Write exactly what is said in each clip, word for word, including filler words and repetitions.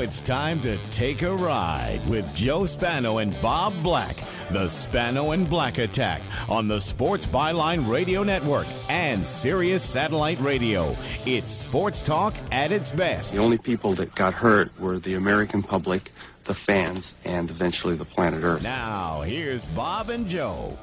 it's time to take a ride with Joe Spano and Bob Black. The Spano and Black Attack on the Sports Byline Radio Network and Sirius Satellite Radio. It's sports talk at its best. The only people that got hurt were the American public, the fans, and eventually the planet Earth. Now, here's Bob and Joe.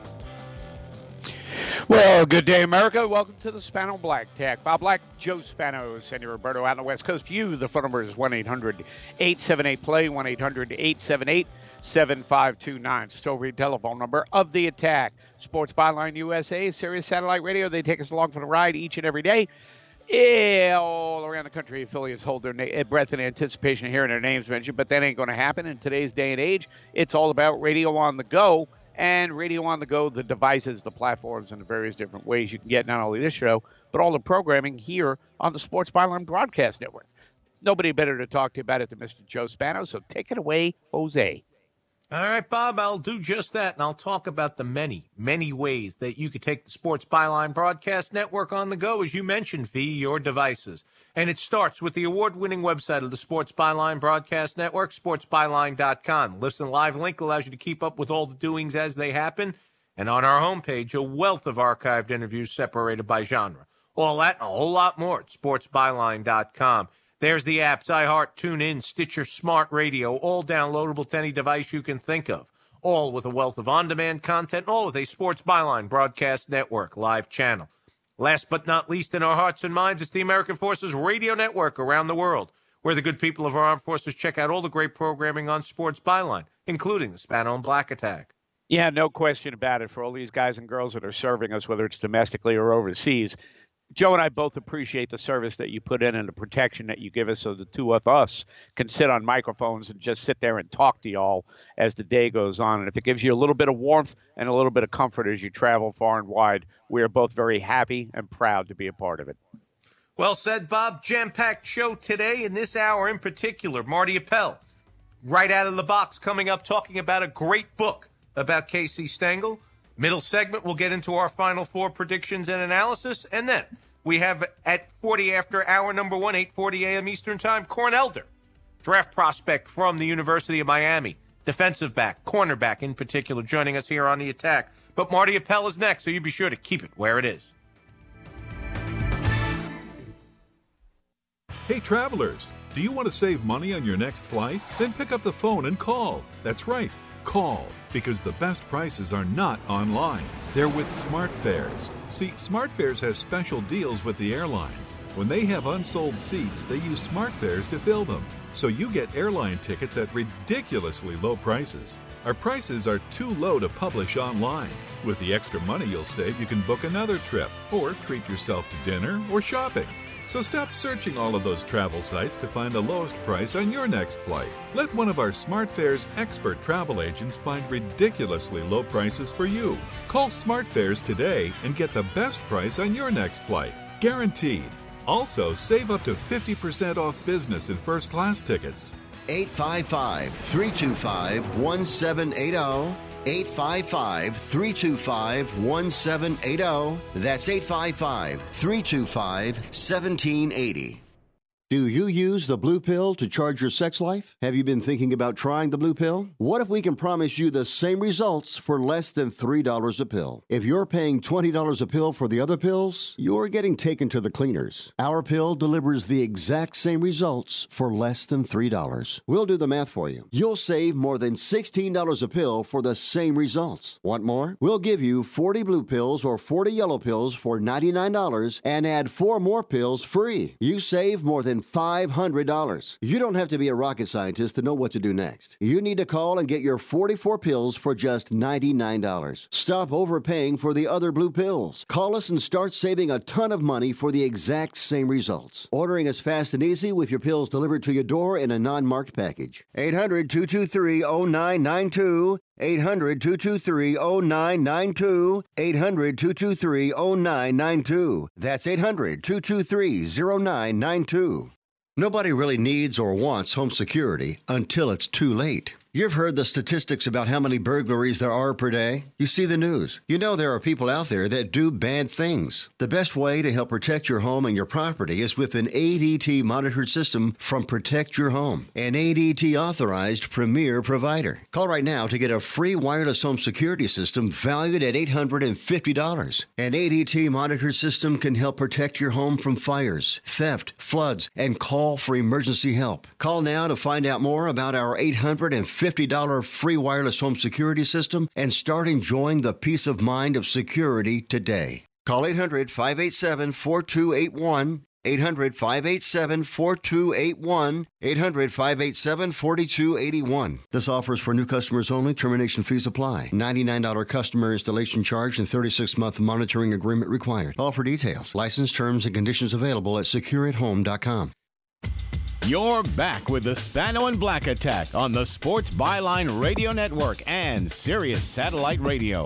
Well, good day, America. Welcome to the Spano Black Attack. Bob Black, Joe Spano, Sandy Roberto out on the West Coast. You, the phone number is one eight hundred eight seven eight play, one eight hundred eight seven eight seven five two nine. Still read telephone number of the attack. Sports Byline U S A, Sirius Satellite Radio. They take us along for the ride each and every day. Yeah, all around the country, affiliates hold their na- breath in anticipation of hearing their names mentioned, but that ain't going to happen in today's day and age. It's all about radio on the go. And radio on the go, the devices, the platforms, and the various different ways you can get not only this show, but all the programming here on the Sports Byline Broadcast Network. Nobody better to talk to you about it than Mister Joe Spano, so take it away, Jose. All right, Bob, I'll do just that, and I'll talk about the many, many ways that you could take the Sports Byline Broadcast Network on the go, as you mentioned, via your devices. And it starts with the award-winning website of the Sports Byline Broadcast Network, sports byline dot com. Listen Live link allows you to keep up with all the doings as they happen. And on our homepage, a wealth of archived interviews separated by genre. All that and a whole lot more at sports byline dot com. There's the apps, iHeart, TuneIn, Stitcher, Smart Radio, all downloadable to any device you can think of. All with a wealth of on-demand content, all with a Sports Byline Broadcast Network live channel. Last but not least in our hearts and minds, it's the American Forces Radio Network around the world, where the good people of our armed forces check out all the great programming on Sports Byline, including the Spano and Black Attack. Yeah, no question about it. For all these guys and girls that are serving us, whether it's domestically or overseas, Joe and I both appreciate the service that you put in and the protection that you give us so the two of us can sit on microphones and just sit there and talk to y'all as the day goes on. And if it gives you a little bit of warmth and a little bit of comfort as you travel far and wide, we are both very happy and proud to be a part of it. Well said, Bob. Jam-packed show today, in this hour in particular. Marty Appel, right out of the box, coming up talking about a great book about Casey Stengel. Middle segment, we'll get into our Final Four predictions and analysis. And then we have at forty after hour number one, eight forty a.m. Eastern Time, Corn Elder, draft prospect from the University of Miami, defensive back, cornerback in particular, joining us here on The Attack. But Marty Appel is next, so you be sure to keep it where it is. Hey, travelers, do you want to save money on your next flight? Then pick up the phone and call. That's right, call. Because the best prices are not online. They're with SmartFares. See, SmartFares has special deals with the airlines. When they have unsold seats, they use SmartFares to fill them. So you get airline tickets at ridiculously low prices. Our prices are too low to publish online. With the extra money you'll save, you can book another trip or treat yourself to dinner or shopping. So stop searching all of those travel sites to find the lowest price on your next flight. Let one of our SmartFares expert travel agents find ridiculously low prices for you. Call SmartFares today and get the best price on your next flight. Guaranteed. Also, save up to fifty percent off business and first class tickets. eight five five, three two five, one seven eight zero. eight five five, three two five, one seven eight zero. That's eight five five, three two five, one seven eight zero. Do you use the Blue Pill to charge your sex life? Have you been thinking about trying the Blue Pill? What if we can promise you the same results for less than three dollars a pill? If you're paying twenty dollars a pill for the other pills, you're getting taken to the cleaners. Our pill delivers the exact same results for less than three dollars. We'll do the math for you. You'll save more than sixteen dollars a pill for the same results. Want more? We'll give you forty blue pills or forty yellow pills for ninety-nine dollars and add four more pills free. You save more than five hundred dollars. You don't have to be a rocket scientist to know what to do next. You need to call and get your forty-four pills for just ninety-nine dollars. Stop overpaying for the other blue pills. Call us and start saving a ton of money for the exact same results. Ordering is fast and easy with your pills delivered to your door in a non-marked package. eight hundred, two two three, zero nine nine two. eight hundred, two two three, zero nine nine two. eight hundred, two two three, zero nine nine two. That's eight hundred, two two three, zero nine nine two. Nobody really needs or wants home security until it's too late. You've heard the statistics about how many burglaries there are per day. You see the news. You know there are people out there that do bad things. The best way to help protect your home and your property is with an A D T monitored system from Protect Your Home, an A D T authorized premier provider. Call right now to get a free wireless home security system valued at eight hundred fifty dollars. An A D T monitored system can help protect your home from fires, theft, floods, and call for emergency help. Call now to find out more about our eight hundred fifty dollars free wireless home security system and start enjoying the peace of mind of security today. Call eight hundred, five eight seven, four two eight one, eight hundred, five eight seven, four two eight one, eight hundred, five eight seven, four two eight one. This offer is for new customers only. Termination fees apply. ninety-nine dollars customer installation charge and thirty-six month monitoring agreement required. All for details. License terms and conditions available at secure at home dot com. You're back with the Spano and Black Attack on the Sports Byline Radio Network and Sirius Satellite Radio.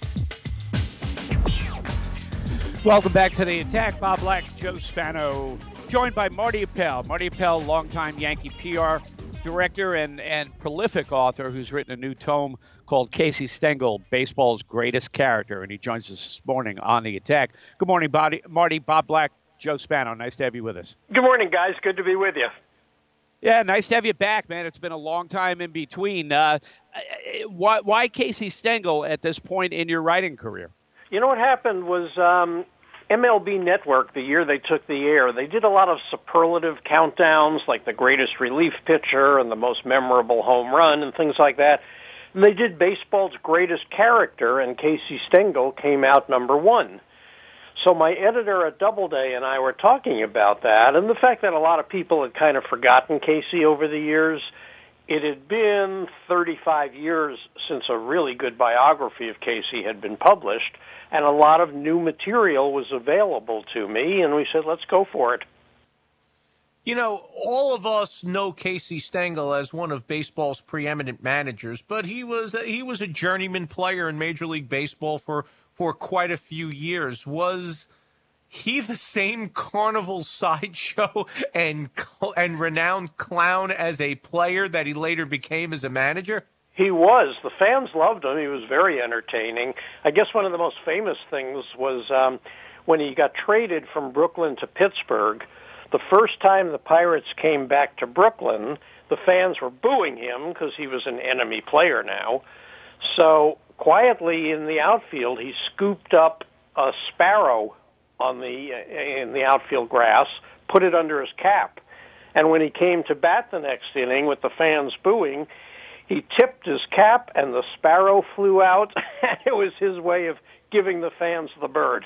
Welcome back to the Attack. Bob Black, Joe Spano, joined by Marty Appel. Marty Appel, longtime Yankee P R director and, and prolific author who's written a new tome called Casey Stengel, Baseball's Greatest Character, and he joins us this morning on the Attack. Good morning, Marty. Marty, Bob Black, Joe Spano. Nice to have you with us. Good morning, guys. Good to be with you. Yeah, nice to have you back, man. It's been a long time in between. Uh, why, why Casey Stengel at this point in your writing career? You know what happened was um, M L B Network, the year they took the air, they did a lot of superlative countdowns, like the greatest relief pitcher and the most memorable home run and things like that. And they did baseball's greatest character, and Casey Stengel came out number one. So my editor at Doubleday and I were talking about that, and the fact that a lot of people had kind of forgotten Casey over the years. It had been thirty-five years since a really good biography of Casey had been published, and a lot of new material was available to me, and we said, let's go for it. You know, all of us know Casey Stengel as one of baseball's preeminent managers, but he was a, he was a journeyman player in Major League Baseball for, for quite a few years. Was he the same carnival sideshow and and renowned clown as a player that he later became as a manager? He was. The fans loved him. He was very entertaining. I guess one of the most famous things was um, when he got traded from Brooklyn to Pittsburgh. The first time the Pirates came back to Brooklyn, the fans were booing him because he was an enemy player now. So quietly in the outfield, he scooped up a sparrow on the in the outfield grass, put it under his cap. And when he came to bat the next inning with the fans booing, he tipped his cap and the sparrow flew out. It was his way of giving the fans the bird.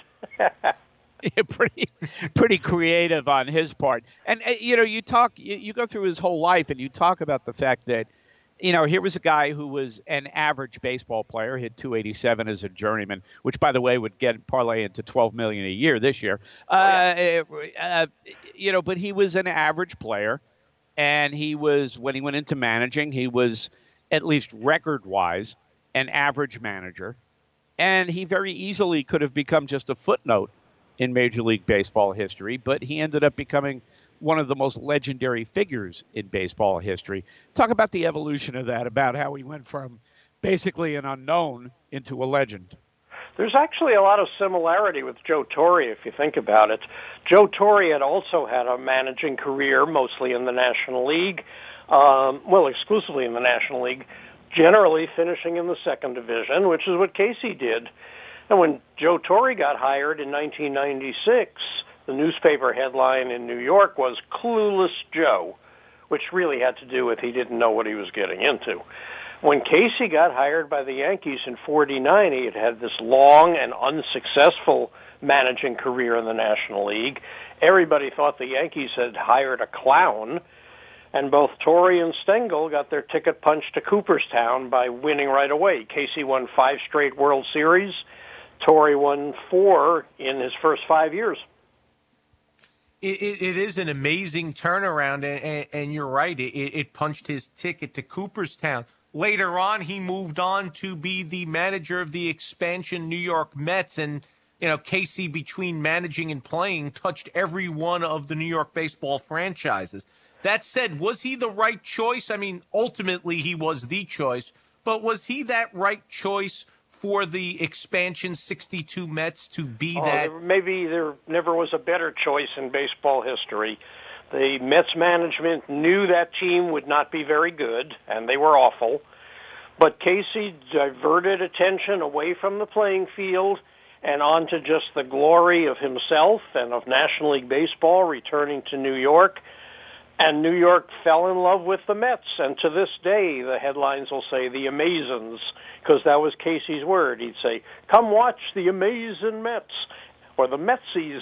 Yeah, pretty, pretty creative on his part. And, uh, you know, you talk, you, you go through his whole life and you talk about the fact that, you know, here was a guy who was an average baseball player, hit two eighty-seven as a journeyman, which, by the way, would get parlay into twelve million dollars a year this year. Oh, yeah. uh, uh, you know, but he was an average player, and he was, when he went into managing, he was, at least record-wise, an average manager, and he very easily could have become just a footnote in Major League Baseball history, but he ended up becoming one of the most legendary figures in baseball history. Talk about the evolution of that, about how he went from basically an unknown into a legend. There's actually a lot of similarity with Joe Torre, if you think about it. Joe Torre had also had a managing career, mostly in the National League, um, well, exclusively in the National League, generally finishing in the second division, which is what Casey did. And when Joe Torre got hired in nineteen ninety-six, the newspaper headline in New York was Clueless Joe, which really had to do with he didn't know what he was getting into. When Casey got hired by the Yankees in forty-nine, he had had this long and unsuccessful managing career in the National League. Everybody thought the Yankees had hired a clown, and both Torre and Stengel got their ticket punched to Cooperstown by winning right away. Casey won five straight World Series. Torre won four in his first five years. It, it, it is an amazing turnaround, and, and you're right. It, it punched his ticket to Cooperstown. Later on, he moved on to be the manager of the expansion New York Mets, and you know, Casey, between managing and playing, touched every one of the New York baseball franchises. That said, was he the right choice? I mean, ultimately he was the choice, but was he that right choice for the expansion sixty-two Mets to be oh, that? Maybe there never was a better choice in baseball history. The Mets management knew that team would not be very good, and they were awful. But Casey diverted attention away from the playing field and onto just the glory of himself and of National League Baseball, returning to New York. And New York fell in love with the Mets. And to this day, the headlines will say the Amazons, because that was Casey's word. He'd say, come watch the Amazing Mets, or the Metsies.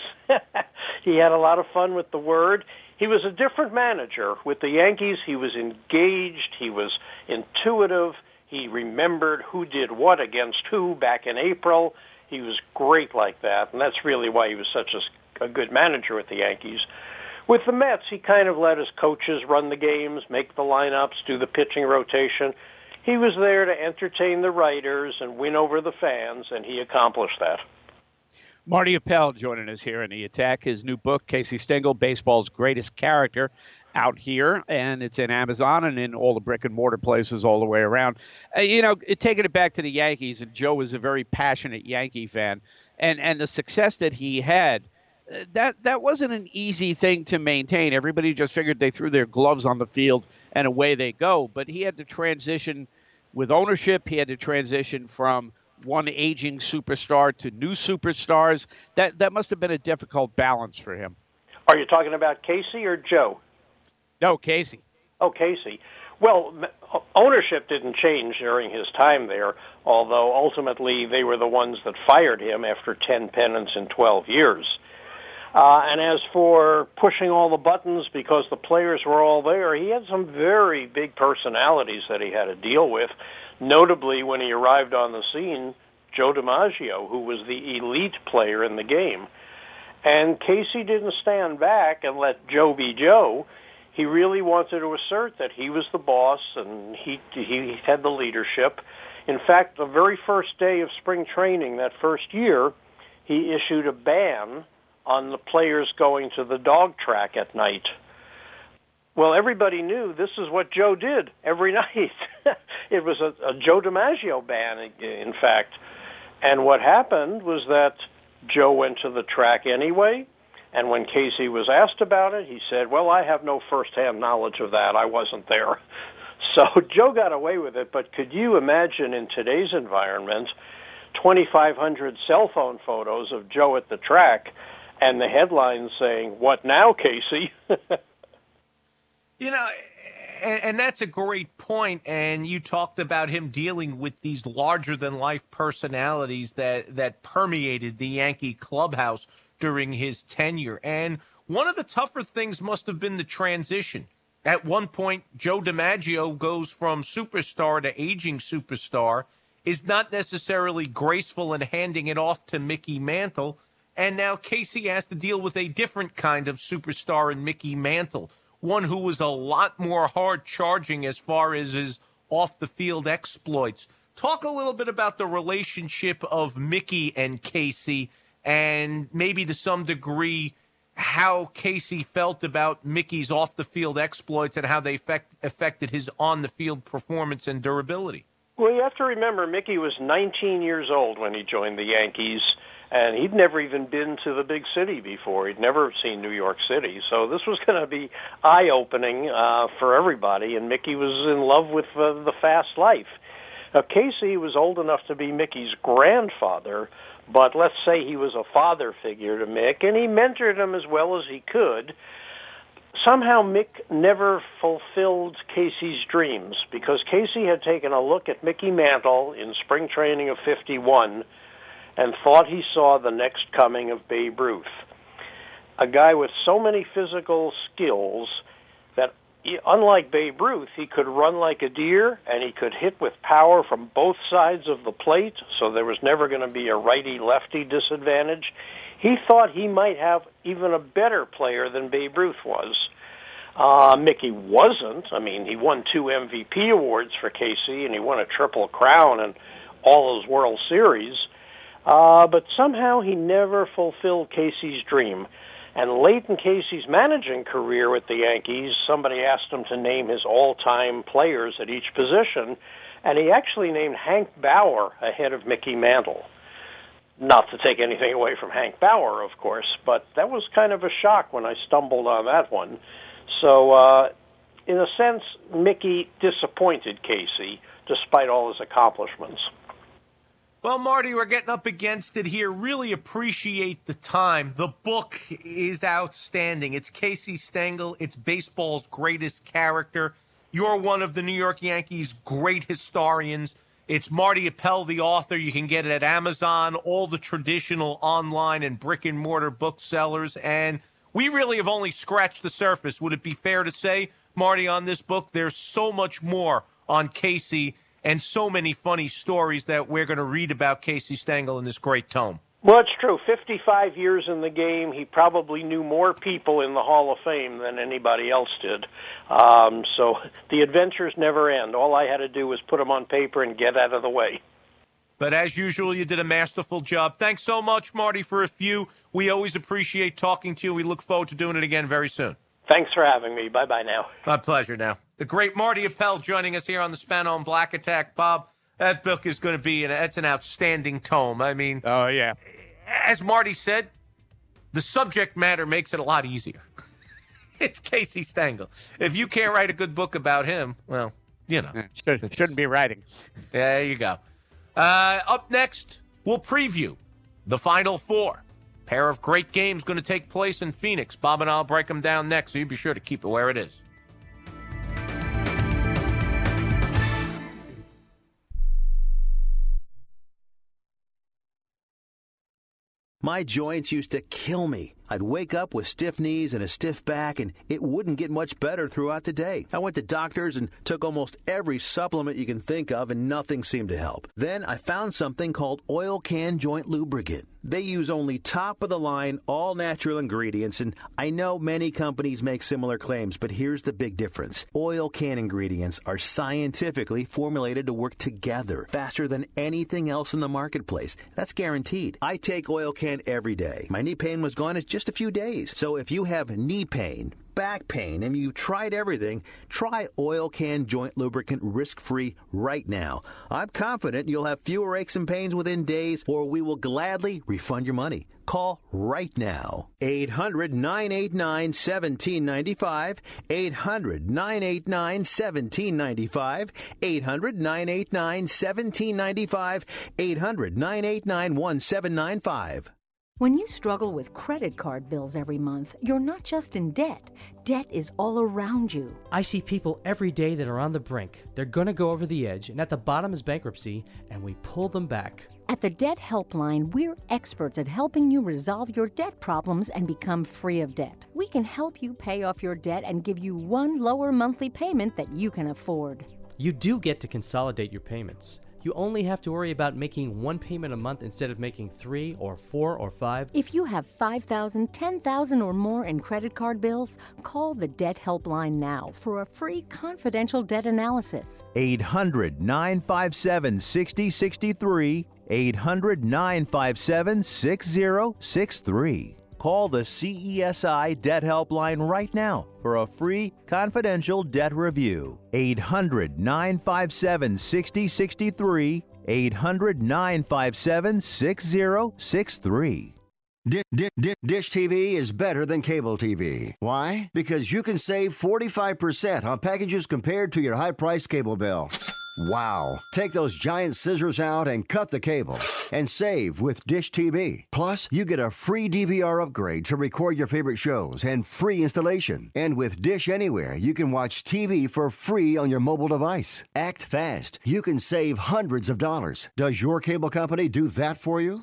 He had a lot of fun with the word. He was a different manager. With the Yankees, he was engaged, he was intuitive, he remembered who did what against who back in April. He was great like that, and that's really why he was such a, a good manager with the Yankees. With the Mets, he kind of let his coaches run the games, make the lineups, do the pitching rotation. He was there to entertain the writers and win over the fans, and he accomplished that. Marty Appel joining us here in The Attack. His new book, Casey Stengel, Baseball's Greatest Character, out here, and it's in Amazon and in all the brick-and-mortar places all the way around. Uh, you know, it, taking it back to the Yankees, and Joe is a very passionate Yankee fan, and, and the success that he had, uh, that, that wasn't an easy thing to maintain. Everybody just figured they threw their gloves on the field and away they go. But he had to transition with ownership. He had to transition from one aging superstar to new superstars. That that must have been a difficult balance for him. Are you talking about Casey or Joe? No, Casey. Oh, Casey. Well, ownership didn't change during his time there, although ultimately they were the ones that fired him after ten pennants in twelve years. Uh, and as for pushing all the buttons because the players were all there, he had some very big personalities that he had to deal with. Notably, when he arrived on the scene, Joe DiMaggio, who was the elite player in the game. And Casey didn't stand back and let Joe be Joe. He really wanted to assert that he was the boss and he he had the leadership. In fact, the very first day of spring training that first year, he issued a ban on the players going to the dog track at night. Well, everybody knew this is what Joe did every night. It was a, a Joe DiMaggio ban, in fact. And what happened was that Joe went to the track anyway, and when Casey was asked about it, he said, well, I have no first-hand knowledge of that. I wasn't there. So Joe got away with it, but could you imagine in today's environment twenty-five hundred cell phone photos of Joe at the track and the headlines saying, what now, Casey? You know, and, and that's a great point. And you talked about him dealing with these larger-than-life personalities that, that permeated the Yankee clubhouse during his tenure. And one of the tougher things must have been the transition. At one point, Joe DiMaggio goes from superstar to aging superstar, is not necessarily graceful in handing it off to Mickey Mantle, and now Casey has to deal with a different kind of superstar in Mickey Mantle, one who was a lot more hard-charging as far as his off-the-field exploits. Talk a little bit about the relationship of Mickey and Casey, and maybe to some degree how Casey felt about Mickey's off-the-field exploits and how they effect, affected his on-the-field performance and durability. Well, you have to remember, Mickey was nineteen years old when he joined the Yankees, and he'd never even been to the big city before. He'd never seen New York City. So this was going to be eye-opening uh, for everybody, and Mickey was in love with uh, the fast life. Now, Casey was old enough to be Mickey's grandfather, but let's say he was a father figure to Mick, and he mentored him as well as he could. Somehow Mick never fulfilled Casey's dreams, because Casey had taken a look at Mickey Mantle in spring training of fifty-one and thought he saw the next coming of Babe Ruth, a guy with so many physical skills that, unlike Babe Ruth, he could run like a deer and he could hit with power from both sides of the plate, so there was never going to be a righty-lefty disadvantage. He thought he might have even a better player than Babe Ruth was. Uh, Mickey wasn't. I mean, he won two M V P awards for Casey, and he won a Triple Crown and all those World Series. Uh, but somehow he never fulfilled Casey's dream. And late in Casey's managing career with the Yankees, somebody asked him to name his all-time players at each position, and he actually named Hank Bauer ahead of Mickey Mantle. Not to take anything away from Hank Bauer, of course, but that was kind of a shock when I stumbled on that one. So, uh, in a sense, Mickey disappointed Casey, despite all his accomplishments. Well, Marty, we're getting up against it here. Really appreciate the time. The book is outstanding. It's Casey Stengel. It's baseball's greatest character. You're one of the New York Yankees' great historians. It's Marty Appel, the author. You can get it at Amazon, all the traditional online and brick-and-mortar booksellers. And we really have only scratched the surface. Would it be fair to say, Marty, on this book, there's so much more on Casey and so many funny stories that we're going to read about Casey Stengel in this great tome? Well, it's true. fifty-five years in the game, he probably knew more people in the Hall of Fame than anybody else did. Um, so the adventures never end. All I had to do was put them on paper and get out of the way. But as usual, you did a masterful job. Thanks so much, Marty, for a few. We always appreciate talking to you. We look forward to doing it again very soon. Thanks for having me. Bye-bye now. My pleasure now. The great Marty Appel joining us here on the Spano and Black Attack. Bob, that book is going to be, an, it's an outstanding tome. I mean, oh, yeah. As Marty said, the subject matter makes it a lot easier. It's Casey Stengel. If you can't write a good book about him, well, you know. Yeah, should, shouldn't be writing. There you go. Uh, up next, we'll preview the Final Four. Pair of great games going to take place in Phoenix. Bob and I will break them down next, so you be sure to keep it where it is. My joints used to kill me. I'd wake up with stiff knees and a stiff back, and it wouldn't get much better throughout the day. I went to doctors and took almost every supplement you can think of, and nothing seemed to help. Then I found something called Oil Can Joint Lubricant. They use only top-of-the-line, all-natural ingredients, and I know many companies make similar claims, but here's the big difference. Oil Can ingredients are scientifically formulated to work together faster than anything else in the marketplace. That's guaranteed. I take Oil Can every day. My knee pain was gone in just a few days. So if you have knee pain, back pain, and you tried everything, try Oil Can Joint Lubricant risk-free right now. I'm confident you'll have fewer aches and pains within days, or we will gladly refund your money. Call right now. eight hundred, nine eight nine, one seven nine five. eight hundred, nine eight nine, one seven nine five. eight hundred, nine eight nine, one seven nine five. eight hundred, nine eight nine, one seven nine five. When you struggle with credit card bills every month, you're not just in debt. Debt is all around you. I see people every day that are on the brink. They're going to go over the edge, and at the bottom is bankruptcy, and we pull them back. At the Debt Helpline, we're experts at helping you resolve your debt problems and become free of debt. We can help you pay off your debt and give you one lower monthly payment that you can afford. You do get to consolidate your payments. You only have to worry about making one payment a month instead of making three or four or five. If you have five thousand dollars, ten thousand dollars or more in credit card bills, call the Debt Helpline now for a free confidential debt analysis. eight hundred, nine five seven, six zero six three. eight hundred, nine five seven, six zero six three. Call the C E S I Debt Helpline right now for a free confidential debt review. eight hundred, nine five seven, six zero six three. eight hundred, nine five seven, six zero six three. Dish, dish, dish T V is better than cable T V. Why? Because you can save forty-five percent on packages compared to your high-priced cable bill. Wow. Take those giant scissors out and cut the cable and save with Dish T V. Plus, you get a free D V R upgrade to record your favorite shows and free installation. And with Dish Anywhere, you can watch T V for free on your mobile device. Act fast. You can save hundreds of dollars. Does your cable company do that for you?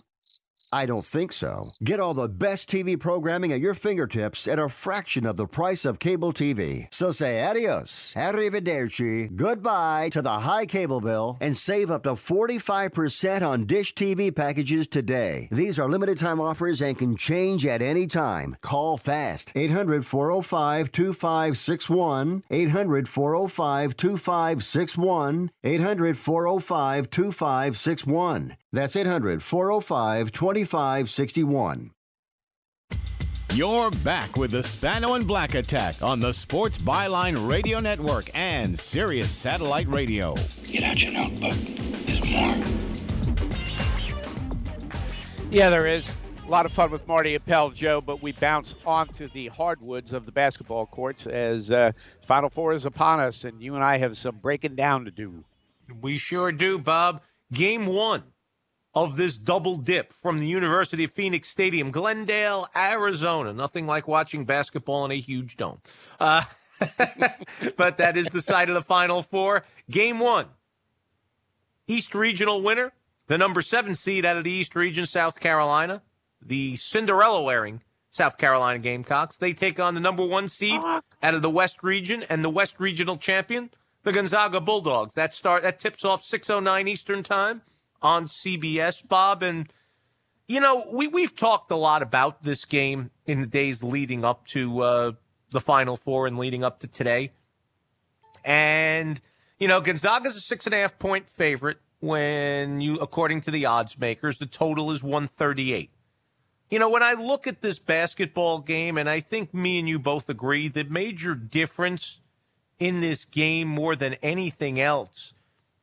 I don't think so. Get all the best T V programming at your fingertips at a fraction of the price of cable T V. So say adios, arrivederci, goodbye to the high cable bill and save up to forty-five percent on Dish T V packages today. These are limited time offers and can change at any time. Call fast. eight hundred, four oh five, two five six one. eight hundred, four oh five, two five six one. eight hundred, four oh five, two five six one. That's eight hundred, four oh five, two five six one. You're back with the Spano and Black Attack on the Sports Byline Radio Network and Sirius Satellite Radio. Get out your notebook. There's more. Yeah, there is. A lot of fun with Marty Appel, Joe, but we bounce onto the hardwoods of the basketball courts as uh, Final Four is upon us, and you and I have some breaking down to do. We sure do, Bob. Game one of this double dip from the University of Phoenix Stadium, Glendale, Arizona. Nothing like watching basketball in a huge dome. Uh, but that is the side of the Final Four. Game one. East Regional winner, the number seven seed out of the East Region, South Carolina. The Cinderella-wearing South Carolina Gamecocks. They take on the number one seed out of the West Region and the West Regional champion, the Gonzaga Bulldogs. That start that tips off six oh nine Eastern Time on C B S, Bob. And, you know, we, we've talked a lot about this game in the days leading up to uh, the Final Four and leading up to today. And, you know, Gonzaga's a six and a half point favorite when you, according to the odds makers, the total is one thirty-eight. You know, when I look at this basketball game, and I think me and you both agree, the major difference in this game more than anything else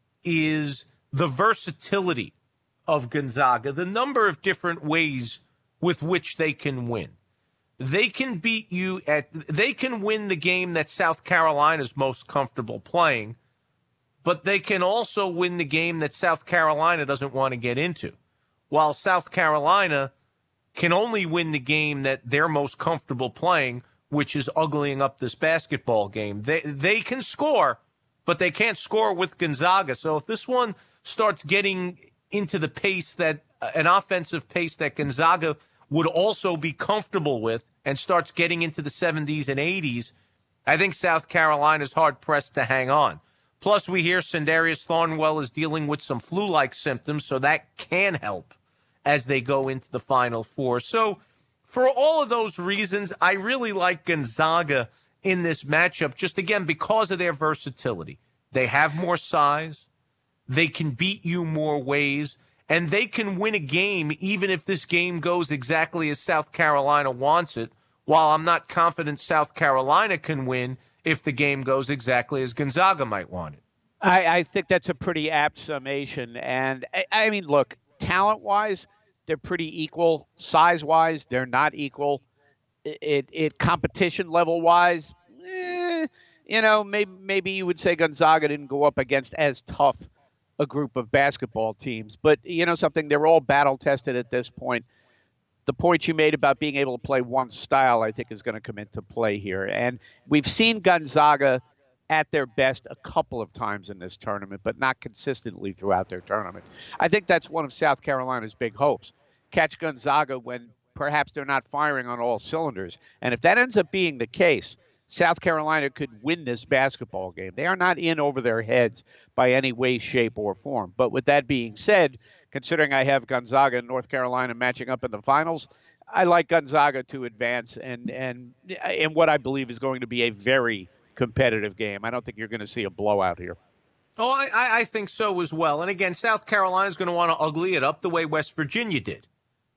is the versatility of Gonzaga, the number of different ways with which they can win. They can beat you at, they can win the game that South Carolina's most comfortable playing, but they can also win the game that South Carolina doesn't want to get into. While South Carolina can only win the game that they're most comfortable playing, which is uglying up this basketball game. They they can score, but they can't score with Gonzaga. So if this one starts getting into the pace that, an offensive pace that Gonzaga would also be comfortable with and starts getting into the seventies and eighties, I think South Carolina's hard-pressed to hang on. Plus, we hear Sindarius Thornwell is dealing with some flu-like symptoms, so that can help as they go into the Final Four. So for all of those reasons, I really like Gonzaga in this matchup, just again, because of their versatility. They have more size. They can beat you more ways. And they can win a game even if this game goes exactly as South Carolina wants it, while I'm not confident South Carolina can win if the game goes exactly as Gonzaga might want it. I, I think that's a pretty apt summation. And, I, I mean, look, talent-wise, they're pretty equal. Size-wise, they're not equal. It, it, it competition level-wise, eh, you know, maybe, maybe you would say Gonzaga didn't go up against as tough a group of basketball teams. But, you know something, they're all battle-tested at this point. The point you made about being able to play one style, I think, is going to come into play here. And we've seen Gonzaga at their best a couple of times in this tournament, but not consistently throughout their tournament. I think that's one of South Carolina's big hopes. Catch Gonzaga when perhaps they're not firing on all cylinders. And if that ends up being the case, South Carolina could win this basketball game. They are not in over their heads by any way, shape, or form. But with that being said, considering I have Gonzaga and North Carolina matching up in the finals, I like Gonzaga to advance and and in what I believe is going to be a very competitive game. I don't think you're going to see a blowout here. Oh, I, I think so as well. And again, South Carolina is going to want to ugly it up the way West Virginia did,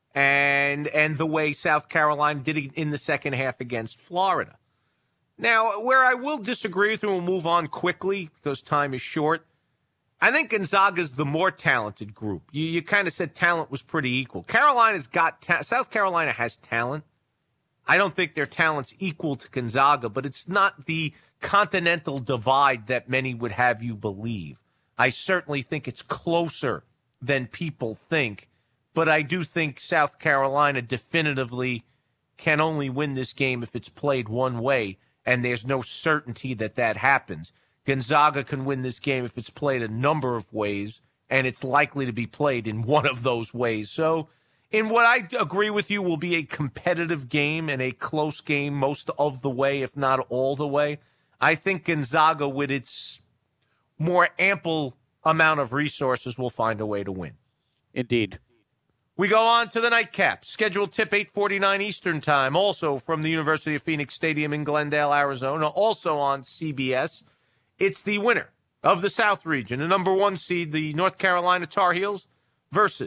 and and the way South Carolina did it in the second half against Florida. Now, where I will disagree with you, we'll move on quickly because time is short. I think Gonzaga's the more talented group. You, you kind of said talent was pretty equal. Carolina's got ta- South Carolina has talent. I don't think their talent's equal to Gonzaga, but it's not the continental divide that many would have you believe. I certainly think it's closer than people think, but I do think South Carolina definitively can only win this game if it's played one way, and there's no certainty that that happens. Gonzaga can win this game if it's played a number of ways, and it's likely to be played in one of those ways. So in what I agree with you will be a competitive game and a close game most of the way, if not all the way, I think Gonzaga, with its more ample amount of resources, will find a way to win. Indeed. We go on to the nightcap. Scheduled tip eight forty-nine Eastern Time, also from the University of Phoenix Stadium in Glendale, Arizona, also on C B S. It's the winner of the South Region, the number one seed, the North Carolina Tar Heels, versus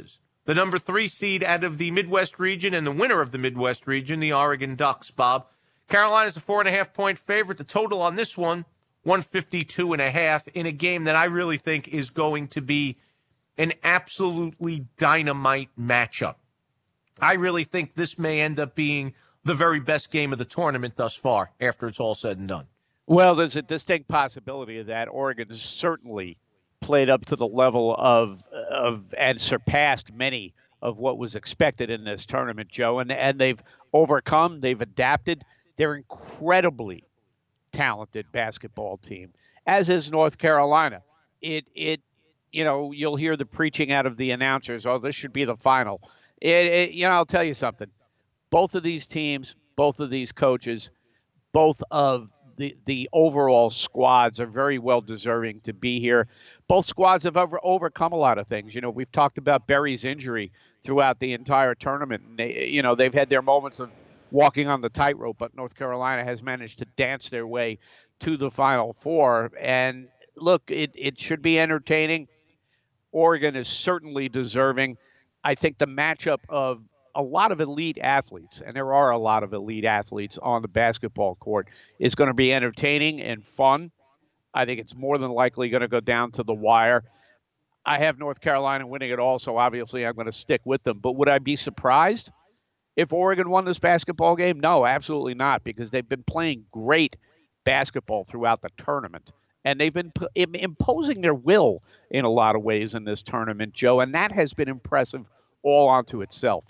the number three seed out of the Midwest region and the winner of the Midwest region, the Oregon Ducks, Bob. Carolina's a four and a half point favorite. The total on this one, one fifty-two and a half, in a game that I really think is going to be an absolutely dynamite matchup. I really think this may end up being the very best game of the tournament thus far after it's all said and done. Well, there's a distinct possibility of that. Oregon has certainly played up to the level of of and surpassed many of what was expected in this tournament, Joe. And and they've overcome, they've adapted. They're incredibly talented basketball team, as is North Carolina. It it you know, you'll hear the preaching out of the announcers, oh, this should be the final. It, it you know, I'll tell you something. Both of these teams, both of these coaches, both of the the overall squads are very well deserving to be here. Both squads have over, overcome a lot of things. You know, we've talked about Berry's injury throughout the entire tournament. And they, you know, they've had their moments of walking on the tightrope, but North Carolina has managed to dance their way to the Final Four. And look, it, it should be entertaining. Oregon is certainly deserving. I think the matchup of a lot of elite athletes, and there are a lot of elite athletes on the basketball court, is going to be entertaining and fun. I think it's more than likely going to go down to the wire. I have North Carolina winning it all, so obviously I'm going to stick with them. But would I be surprised if Oregon won this basketball game? No, absolutely not, because they've been playing great basketball throughout the tournament. And they've been p- imposing their will in a lot of ways in this tournament, Joe, and that has been impressive all onto itself.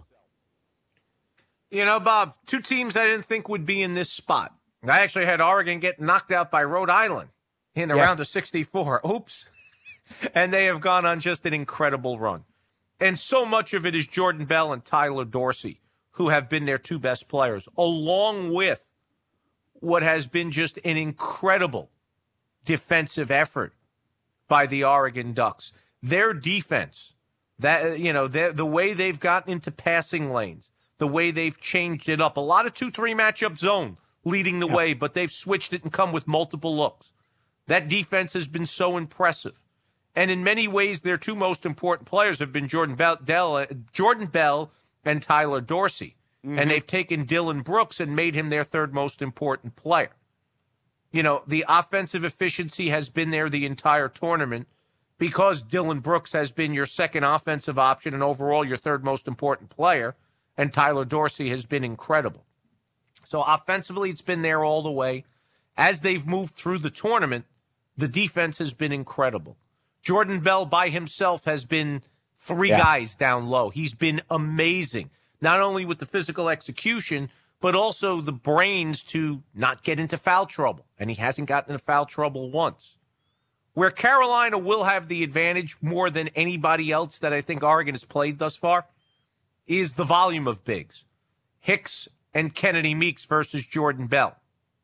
You know, Bob, two teams I didn't think would be in this spot. I actually had Oregon get knocked out by Rhode Island in the yeah. round of sixty-four. Oops. And they have gone on just an incredible run. And so much of it is Jordan Bell and Tyler Dorsey, who have been their two best players, along with what has been just an incredible defensive effort by the Oregon Ducks. Their defense, that you know, the way they've gotten into passing lanes, the way they've changed it up. A lot of two three matchup zone leading the yeah. way, but they've switched it and come with multiple looks. That defense has been so impressive. And in many ways, their two most important players have been Jordan Bell, Del, Jordan Bell and Tyler Dorsey. Mm-hmm. And they've taken Dylan Brooks and made him their third most important player. You know, the offensive efficiency has been there the entire tournament because Dylan Brooks has been your second offensive option and overall your third most important player, and Tyler Dorsey has been incredible. So offensively, it's been there all the way. As they've moved through the tournament, the defense has been incredible. Jordan Bell by himself has been three yeah. guys down low. He's been amazing, not only with the physical execution, but also the brains to not get into foul trouble. And he hasn't gotten into foul trouble once. Where Carolina will have the advantage more than anybody else that I think Oregon has played thus far is the volume of bigs. Hicks and Kennedy Meeks versus Jordan Bell.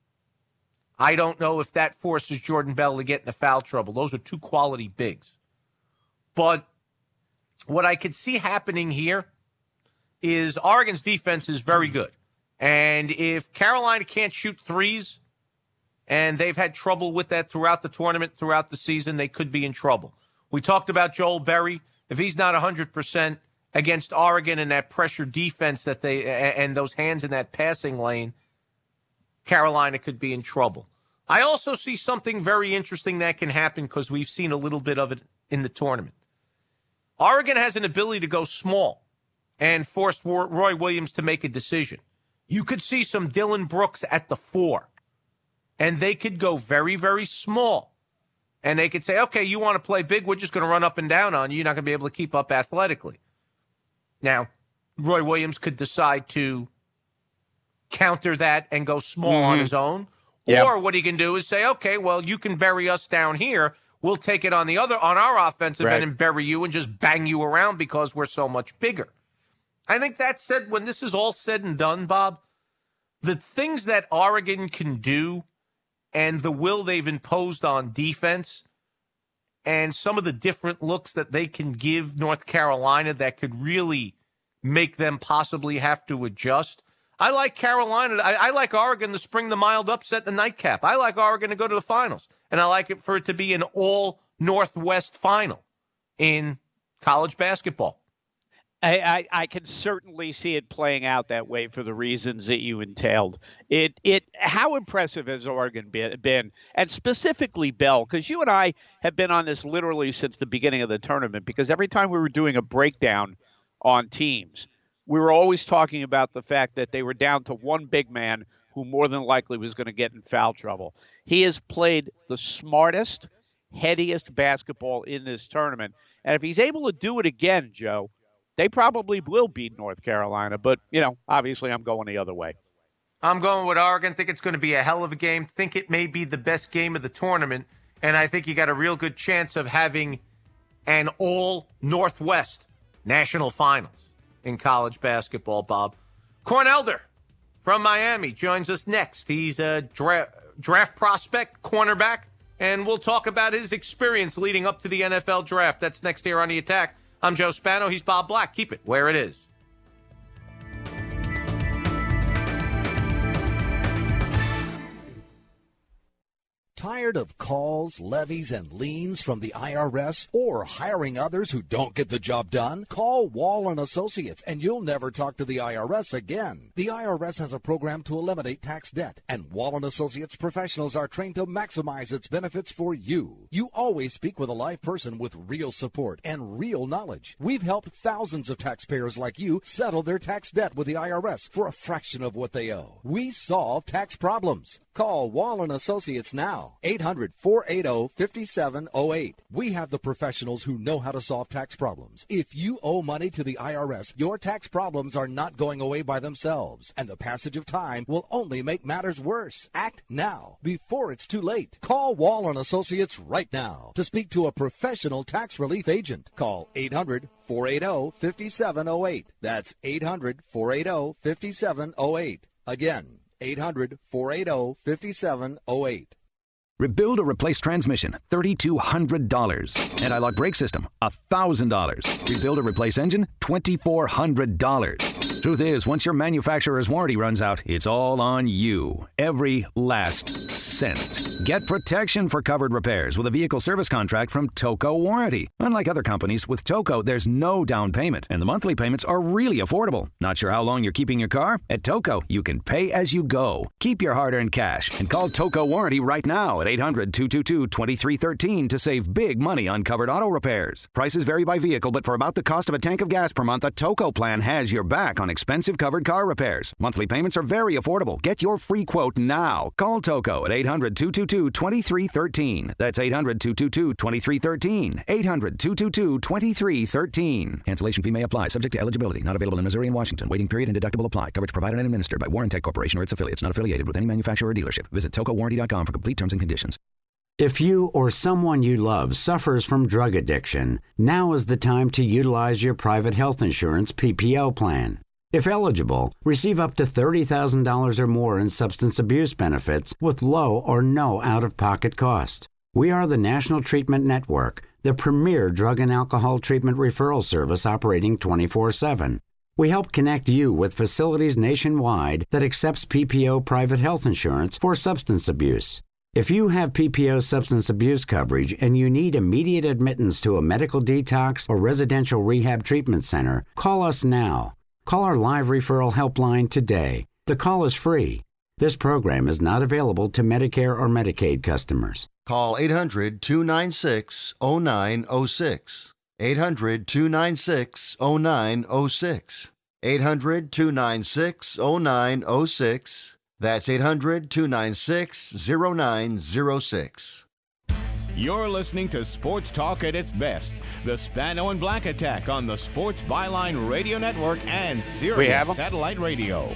I don't know if that forces Jordan Bell to get into foul trouble. Those are two quality bigs. But what I could see happening here is Oregon's defense is very good. And if Carolina can't shoot threes, and they've had trouble with that throughout the tournament, throughout the season, they could be in trouble. We talked about Joel Berry. If he's not one hundred percent against Oregon and that pressure defense that they and those hands in that passing lane, Carolina could be in trouble. I also see something very interesting that can happen because we've seen a little bit of it in the tournament. Oregon has an ability to go small and force Roy Williams to make a decision. You could see some Dylan Brooks at the four, and they could go very, very small. And they could say, okay, you want to play big, we're just going to run up and down on you. You're not going to be able to keep up athletically. Now, Roy Williams could decide to counter that and go small mm-hmm. on his own. Yep. Or what he can do is say, okay, well, you can bury us down here. We'll take it on the other, on our offensive right. end and bury you and just bang you around because we're so much bigger. I think that said, when this is all said and done, Bob, the things that Oregon can do and the will they've imposed on defense and some of the different looks that they can give North Carolina that could really make them possibly have to adjust. I like Carolina. I, I like Oregon to spring the mild upset, the nightcap. I like Oregon to go to the finals. And I like it for it to be an all Northwest final in college basketball. I, I, I can certainly see it playing out that way for the reasons that you entailed. It it how impressive has Oregon been, been and specifically Bell, because you and I have been on this literally since the beginning of the tournament, because every time we were doing a breakdown on teams, we were always talking about the fact that they were down to one big man who more than likely was going to get in foul trouble. He has played the smartest, headiest basketball in this tournament, and if he's able to do it again, Joe, they probably will beat North Carolina, but, you know, obviously I'm going the other way. I'm going with Oregon. Think it's going to be a hell of a game. Think it may be the best game of the tournament, and I think you got a real good chance of having an all-Northwest national finals in college basketball, Bob. Corn Elder from Miami joins us next. He's a dra- draft prospect, cornerback, and we'll talk about his experience leading up to the N F L draft. That's next here on The Attack. I'm Joe Spano. He's Bob Black. Keep it where it is. Tired of calls, levies, and liens from the I R S or hiring others who don't get the job done? Call Wall and Associates and you'll never talk to the I R S again. The I R S has a program to eliminate tax debt, and Wall and Associates professionals are trained to maximize its benefits for you. You always speak with a live person with real support and real knowledge. We've helped thousands of taxpayers like you settle their tax debt with the I R S for a fraction of what they owe. We solve tax problems. Call Wall and Associates now, eight hundred, four eight zero, five seven zero eight. We have the professionals who know how to solve tax problems. If you owe money to the I R S, your tax problems are not going away by themselves, and the passage of time will only make matters worse. Act now, before it's too late. Call Wall and Associates right now to speak to a professional tax relief agent. Call eight hundred, four eight zero, five seven zero eight. That's eight hundred, four eight zero, five seven zero eight. Again, eight hundred, four eight zero, five seven zero eight. Rebuild or replace transmission, three thousand two hundred dollars. Anti-lock brake system, one thousand dollars. Rebuild or replace engine, two thousand four hundred dollars. Truth is, once your manufacturer's warranty runs out, it's all on you. Every last cent. Get protection for covered repairs with a vehicle service contract from Toco Warranty. Unlike other companies, with Toco, there's no down payment, and the monthly payments are really affordable. Not sure how long you're keeping your car? At Toco, you can pay as you go. Keep your hard-earned cash and call Toco Warranty right now at eight hundred, two two two, two three one three to save big money on covered auto repairs. Prices vary by vehicle, but for about the cost of a tank of gas per month, a Toco plan has your back on expensive covered car repairs. Monthly payments are very affordable. Get your free quote now. Call Toco at eight hundred, two two two, two three one three. That's eight hundred, two two two, two three one three. eight hundred, two two two, two three one three. Cancellation fee may apply. Subject to eligibility. Not available in Missouri and Washington. Waiting period and deductible apply. Coverage provided and administered by Warrantech Corporation or its affiliates. Not affiliated with any manufacturer or dealership. Visit toco warranty dot com for complete terms and conditions. If you or someone you love suffers from drug addiction, now is the time to utilize your private health insurance P P O plan. If eligible, receive up to thirty thousand dollars or more in substance abuse benefits with low or no out-of-pocket cost. We are the National Treatment Network, the premier drug and alcohol treatment referral service operating twenty-four seven. We help connect you with facilities nationwide that accepts P P O private health insurance for substance abuse. If you have P P O substance abuse coverage and you need immediate admittance to a medical detox or residential rehab treatment center, call us now. Call our live referral helpline today. The call is free. This program is not available to Medicare or Medicaid customers. Call eight hundred, two nine six, zero nine zero six. eight hundred, two nine six, zero nine zero six. eight hundred, two nine six, zero nine zero six. That's eight hundred, two nine six, zero nine zero six. You're listening to Sports Talk at its best. The Spano and Black Attack on the Sports Byline Radio Network and Sirius Satellite Radio.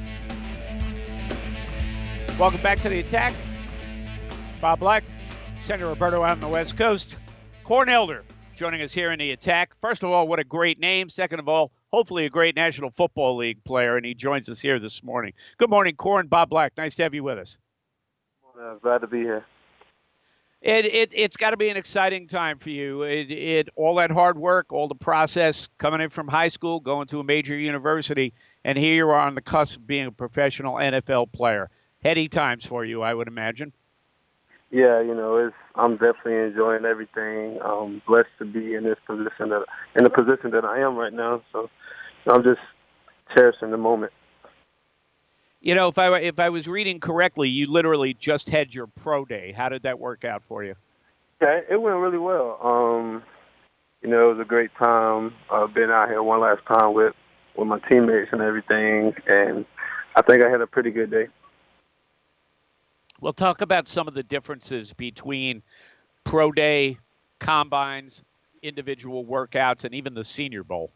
Welcome back to The Attack. Bob Black, Senator Roberto out on the West Coast. Corn Elder joining us here in The Attack. First of all, what a great name. Second of all, hopefully a great National Football League player, and he joins us here this morning. Good morning, Corn. Bob Black, nice to have you with us. Uh, glad to be here. It, it, it's got to be an exciting time for you. It, it all that hard work, all the process, coming in from high school, going to a major university, and here you are on the cusp of being a professional N F L player. Heady times for you, I would imagine. Yeah, you know, it's I'm definitely enjoying everything. I'm blessed to be in this position that in the position that I am right now. So I'm just cherishing the moment. You know, if I if I was reading correctly, you literally just had your pro day. How did that work out for you? Yeah, it went really well. Um, you know, it was a great time. Uh, being out here one last time with with my teammates and everything, and I think I had a pretty good day. Well, talk about some of the differences between pro day, combines, individual workouts, and even the Senior Bowl.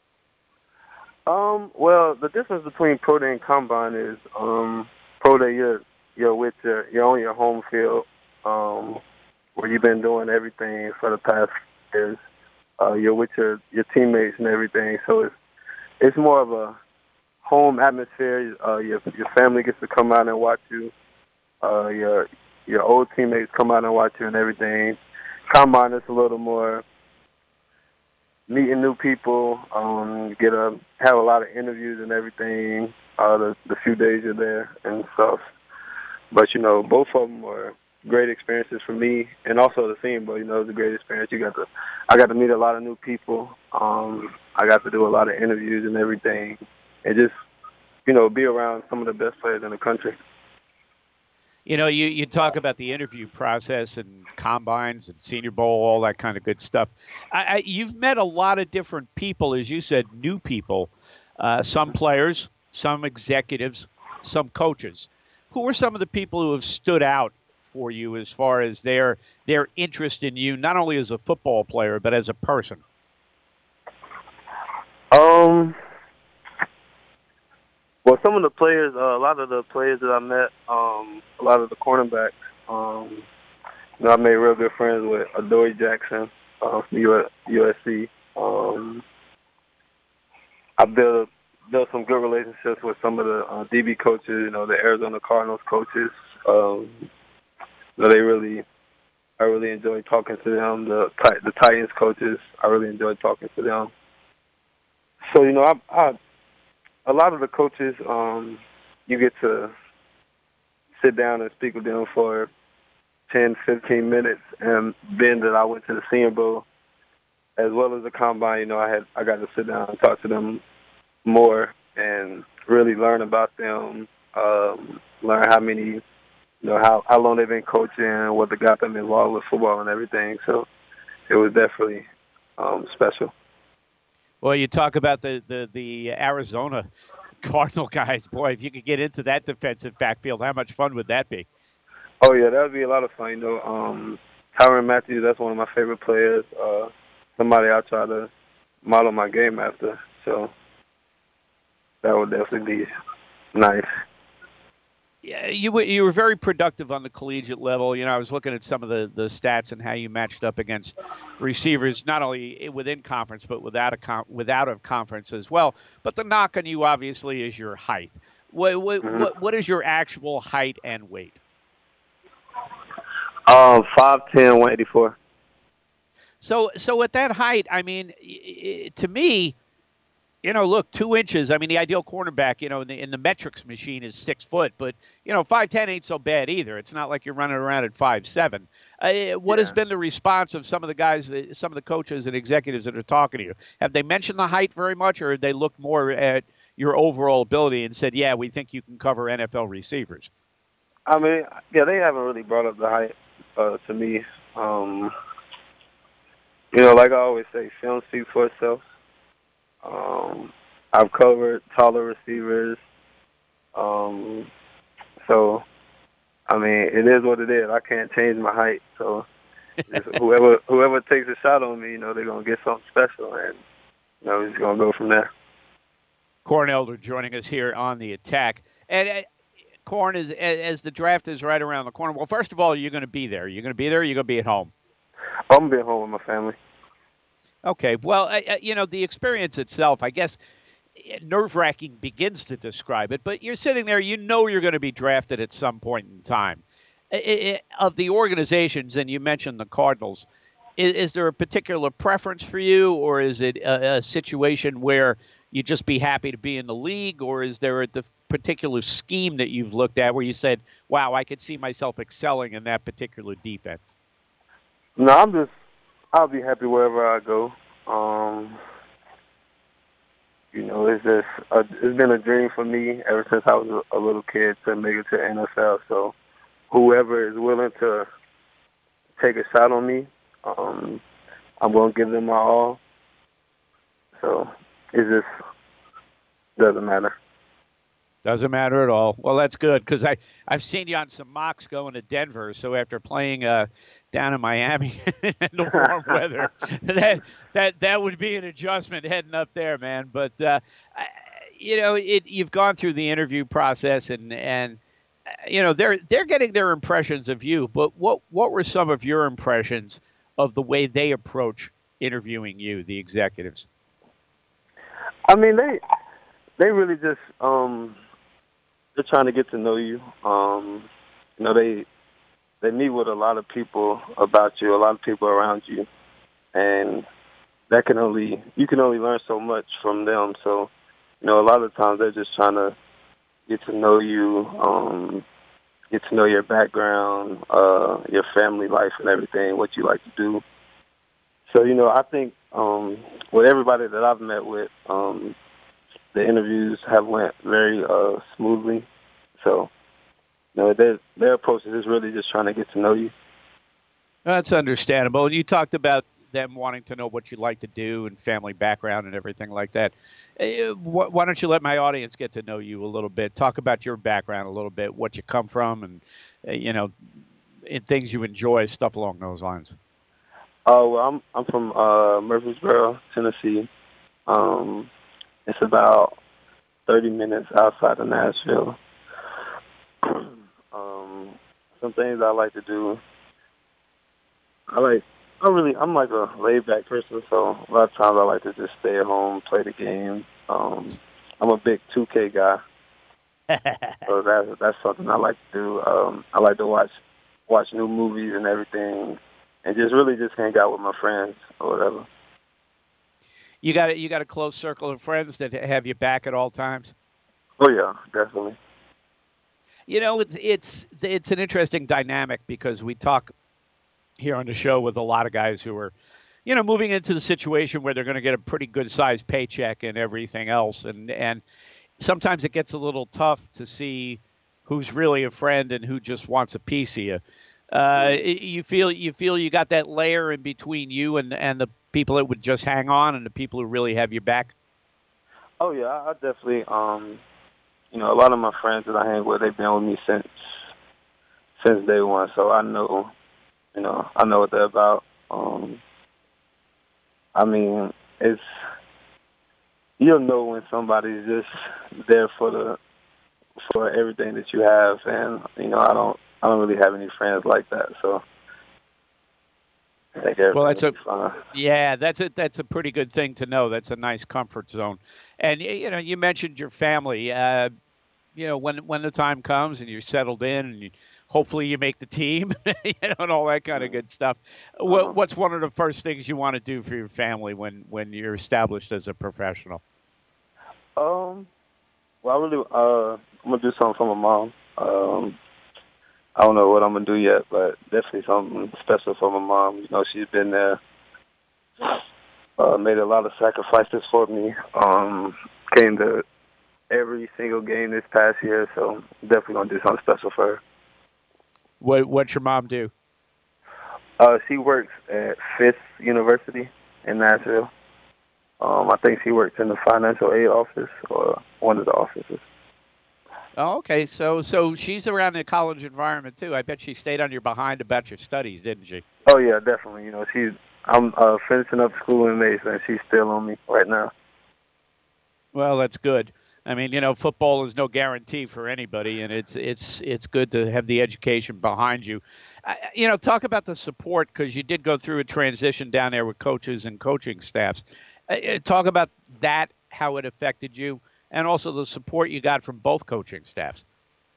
Um, well, the difference between pro day and combine is um, pro day you're you're with your you're on your home field, um, where you've been doing everything for the past years. Uh, you're with your, your teammates and everything, so it's it's more of a home atmosphere. Uh, your your family gets to come out and watch you. Uh, your your old teammates come out and watch you and everything. Combine is a little more meeting new people. Um, get a have a lot of interviews and everything. Uh, the the few days you're there and stuff. But you know, both of them were great experiences for me, and also the Senior Bowl. You know, it was a great experience. You got to I got to meet a lot of new people. Um, I got to do a lot of interviews and everything, and just you know, be around some of the best players in the country. You know, you, you talk about the interview process and combines and Senior Bowl, all that kind of good stuff. I, I, you've met a lot of different people, as you said, new people, uh, some players, some executives, some coaches. Who are some of the people who have stood out for you as far as their their interest in you, not only as a football player, but as a person? Um. Well, some of the players, uh, a lot of the players that I met, um, a lot of the cornerbacks, um, you know, I made real good friends with Adoree Jackson uh, from U S C. Um, I built built some good relationships with some of the uh, D B coaches, you know, the Arizona Cardinals coaches. Um, you know, they really, I really enjoyed talking to them. The the Titans coaches, I really enjoyed talking to them. So, you know, I. I A lot of the coaches, um, you get to sit down and speak with them for ten, fifteen minutes. And being that I went to the Senior Bowl, as well as the Combine, you know, I had I got to sit down and talk to them more and really learn about them, um, learn how many, you know, how, how long they've been coaching, what they got them involved with football and everything. So it was definitely um, special. Well, you talk about the, the, the Arizona Cardinal guys. Boy, if you could get into that defensive backfield, how much fun would that be? Oh, yeah, that would be a lot of fun. You know, um, Tyrann Mathieu, that's one of my favorite players. Uh, somebody I try to model my game after. So that would definitely be nice. Yeah, you were you were very productive on the collegiate level. You know, I was looking at some of the, the stats and how you matched up against receivers, not only within conference but without a con- without a conference as well. But the knock on you obviously is your height. What what, mm-hmm. what, what is your actual height and weight? Um, five ten, one eighty-four. So so at that height, I mean, to me, you know, look, two inches. I mean, the ideal cornerback, you know, in the, in the metrics machine is six foot, but you know, five ten ain't so bad either. It's not like you're running around at five seven. Uh, what yeah. has been the response of some of the guys, some of the coaches and executives that are talking to you? Have they mentioned the height very much, or have they looked more at your overall ability and said, "Yeah, we think you can cover N F L receivers"? I mean, yeah, they haven't really brought up the height uh, to me. Um, you know, like I always say, film speaks for itself. Um, I've covered taller receivers. Um, so, I mean, it is what it is. I can't change my height. So, whoever whoever takes a shot on me, you know, they're going to get something special. And, you know, we're just going to go from there. Corn Elder joining us here on The Attack. And uh, Corn, is, as the draft is right around the corner, well, first of all, you're going to be there. You're going to be there or you're going to be at home? I'm going to be at home with my family. Okay, well, uh, you know, the experience itself, I guess, nerve-wracking begins to describe it, but you're sitting there, you know you're going to be drafted at some point in time. It, it, of the organizations, and you mentioned the Cardinals, is, is there a particular preference for you, or is it a, a situation where you'd just be happy to be in the league, or is there a def- particular scheme that you've looked at where you said, wow, I could see myself excelling in that particular defense? No, I'm just, I'll be happy wherever I go. Um, you know, it's just, a, it's been a dream for me ever since I was a, a little kid to make it to the N F L. So whoever is willing to take a shot on me, um, I'm going to give them my all. So it just doesn't matter. Doesn't matter at all. Well, that's good because I I've seen you on some mocks going to Denver. So after playing uh, down in Miami in the warm weather, that that that would be an adjustment heading up there, man. But uh, I, you know, it you've gone through the interview process and and you know they're they're getting their impressions of you. But what what were some of your impressions of the way they approach interviewing you, the executives? I mean, they they really just um, they're trying to get to know you. Um, you know, they they meet with a lot of people about you, a lot of people around you, and that can only you can only learn so much from them. So, you know, a lot of times they're just trying to get to know you, um, get to know your background, uh, your family life, and everything, what you like to do. So, you know, I think um, with everybody that I've met with, um, the interviews have went very uh, smoothly. So, you know, their, their approach is just really just trying to get to know you. That's understandable. And you talked about them wanting to know what you like to do and family background and everything like that. Why don't you let my audience get to know you a little bit? Talk about your background a little bit, what you come from, and, you know, and things you enjoy, stuff along those lines. Oh, well, I'm I'm from uh, Murfreesboro, Tennessee. Um, it's about thirty minutes outside of Nashville. um, some things I like to do. I like. I really. I'm like a laid back person, so a lot of times I like to just stay at home, play the game. Um, I'm a big two K guy, so that's that's something I like to do. Um, I like to watch watch new movies and everything. And just really just hang out with my friends or whatever. You got you got a close circle of friends that have you back at all times? Oh yeah, definitely. You know, it's it's it's an interesting dynamic because we talk here on the show with a lot of guys who are, you know, moving into the situation where they're going to get a pretty good sized paycheck and everything else, and and sometimes it gets a little tough to see who's really a friend and who just wants a piece of you. Uh, you feel you feel you got that layer in between you and, and the people that would just hang on and the people who really have your back? Oh, yeah, I definitely, um, you know, a lot of my friends that I hang with, they've been with me since since day one, so I know, you know, I know what they're about. Um, I mean, it's, you'll know when somebody's just there for the, for everything that you have, and, you know, I don't, I don't really have any friends like that, so I think everything well, that's a will be fine. Yeah, that's a that's a pretty good thing to know. That's a nice comfort zone. And you know, you mentioned your family. Uh, you know, when when the time comes and you're settled in, and you, hopefully you make the team, you know, and all that kind of good stuff. What, what's one of the first things you want to do for your family when when you're established as a professional? Um, well, I really uh, I'm gonna do something for my mom. Um. I don't know what I'm going to do yet, but definitely something special for my mom. You know, she's been there, uh, made a lot of sacrifices for me, um, came to every single game this past year, so definitely going to do something special for her. What What's your mom do? Uh, she works at Fisk University in Nashville. Um, I think she works in the financial aid office or one of the offices. Oh, okay. So so she's around the college environment too. I bet she stayed on your behind about your studies, didn't she? Oh yeah, definitely. You know, she's I'm uh, finishing up school in May, and she's still on me right now. Well, that's good. I mean, you know, football is no guarantee for anybody, and it's it's it's good to have the education behind you. I, you know, talk about the support because you did go through a transition down there with coaches and coaching staffs. Uh, talk about that, how it affected you. And also the support you got from both coaching staffs.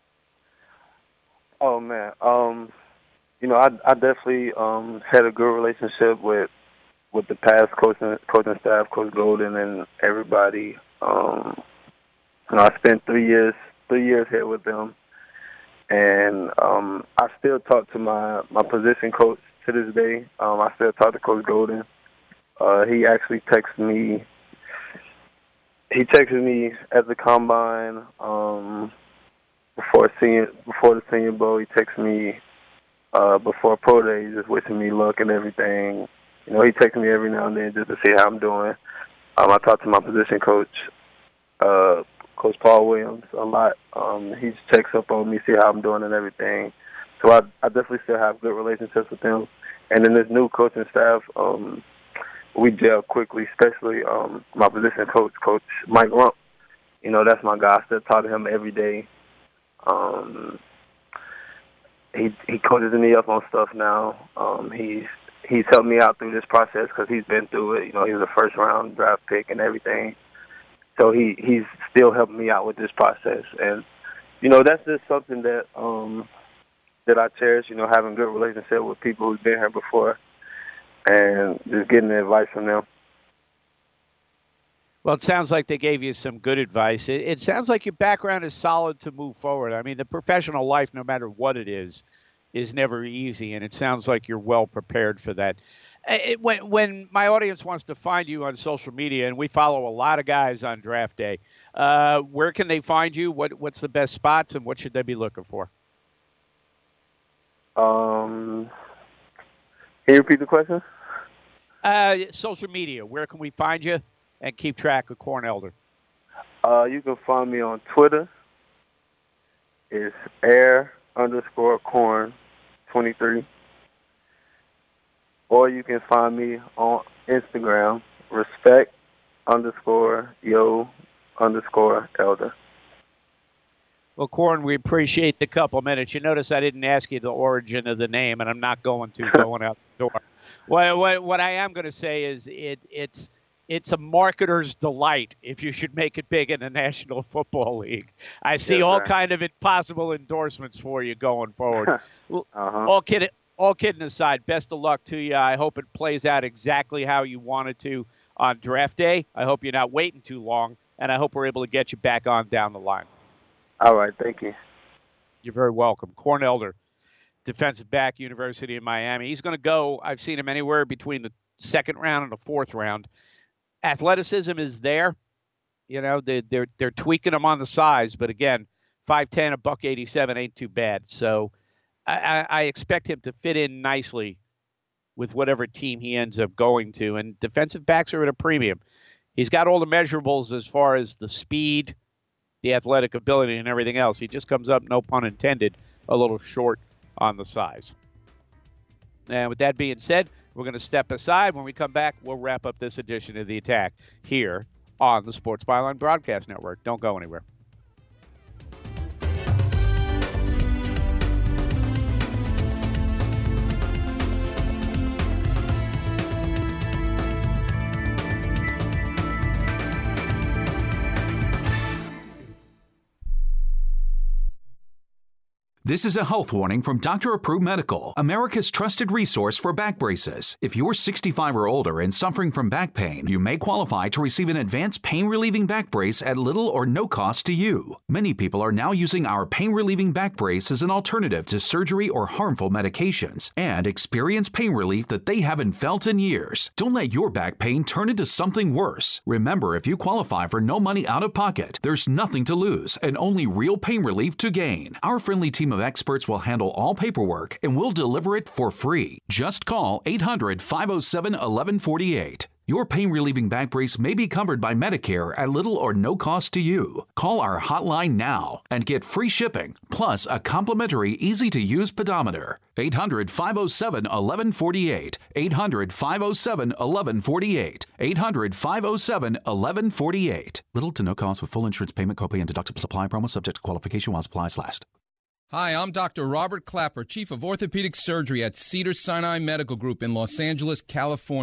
Oh man, um, you know, I I definitely um, had a good relationship with with the past coaching coaching staff, Coach Golden, and everybody. Um, you know, I spent three years three years here with them, and um, I still talk to my, my position coach to this day. Um, I still talk to Coach Golden. Uh, he actually texts me. He texted me at the combine um, before senior before the Senior Bowl. He texted me uh, before pro day, just wishing me luck and everything. You know, he texts me every now and then just to see how I'm doing. Um, I talk to my position coach, uh, Coach Paul Williams, a lot. Um, he checks up on me, see how I'm doing and everything. So I, I definitely still have good relationships with him. And then this new coaching staff, um, we gel quickly, especially um, my position coach, Coach Mike Rump. You know, that's my guy. I still talk to him every day. Um, he he coaches me up on stuff now. Um, he's he's helped me out through this process because he's been through it. You know, he was a first round draft pick and everything. So he he's still helping me out with this process. And you know, that's just something that um, that I cherish. You know, having good relationship with people who've been here before. And just getting the advice from them. Well, it sounds like they gave you some good advice. It, it sounds like your background is solid to move forward. I mean, the professional life, no matter what it is, is never easy, and it sounds like you're well prepared for that. It, when, when my audience wants to find you on social media, and we follow a lot of guys on draft day, uh, where can they find you? What What's the best spots, and what should they be looking for? Um, can you repeat the question? Uh, social media, where can we find you and keep track of Corn Elder? Uh, you can find me on Twitter. It's air underscore corn twenty-three. Or you can find me on Instagram, respect underscore yo underscore elder. Well, Corn, we appreciate the couple minutes. You notice I didn't ask you the origin of the name, and I'm not going to going out the door. What, what, what I am going to say is it, it's it's a marketer's delight if you should make it big in the National Football League. I see yes, all sir. kind of possible endorsements for you going forward. uh-huh. All kid, all kidding aside, best of luck to you. I hope it plays out exactly how you wanted to on draft day. I hope you're not waiting too long, and I hope we're able to get you back on down the line. All right, thank you. You're very welcome. Corn Elder, defensive back, University of Miami. He's going to go, I've seen him anywhere between the second round and the fourth round. Athleticism is there. You know, they're, they're, they're tweaking him on the size. But, again, five ten, a buck eighty-seven ain't too bad. So I, I expect him to fit in nicely with whatever team he ends up going to. And defensive backs are at a premium. He's got all the measurables as far as the speed, the athletic ability, and everything else. He just comes up, no pun intended, a little short on the size. And with that being said, we're going to step aside. When we come back, we'll wrap up this edition of The Attack here on the Sports Byline Broadcast Network. Don't go anywhere. This is a health warning from Doctor Approved Medical, America's trusted resource for back braces. If you're sixty-five or older and suffering from back pain, you may qualify to receive an advanced pain-relieving back brace at little or no cost to you. Many people are now using our pain-relieving back brace as an alternative to surgery or harmful medications and experience pain relief that they haven't felt in years. Don't let your back pain turn into something worse. Remember, if you qualify for no money out of pocket, there's nothing to lose and only real pain relief to gain. Our friendly team of experts will handle all paperwork and will deliver it for free. Just call eight hundred, five oh seven, eleven forty-eight. Your pain-relieving back brace may be covered by Medicare at little or no cost to you. Call our hotline now and get free shipping, plus a complimentary easy-to-use pedometer. eight hundred, five oh seven, eleven forty-eight. eight hundred, five oh seven, eleven forty-eight. eight hundred, five oh seven, eleven forty-eight. Little to no cost with full insurance payment, copay, and deductible supply promo subject to qualification while supplies last. Hi, I'm Doctor Robert Clapper, Chief of Orthopedic Surgery at Cedars-Sinai Medical Group in Los Angeles, California.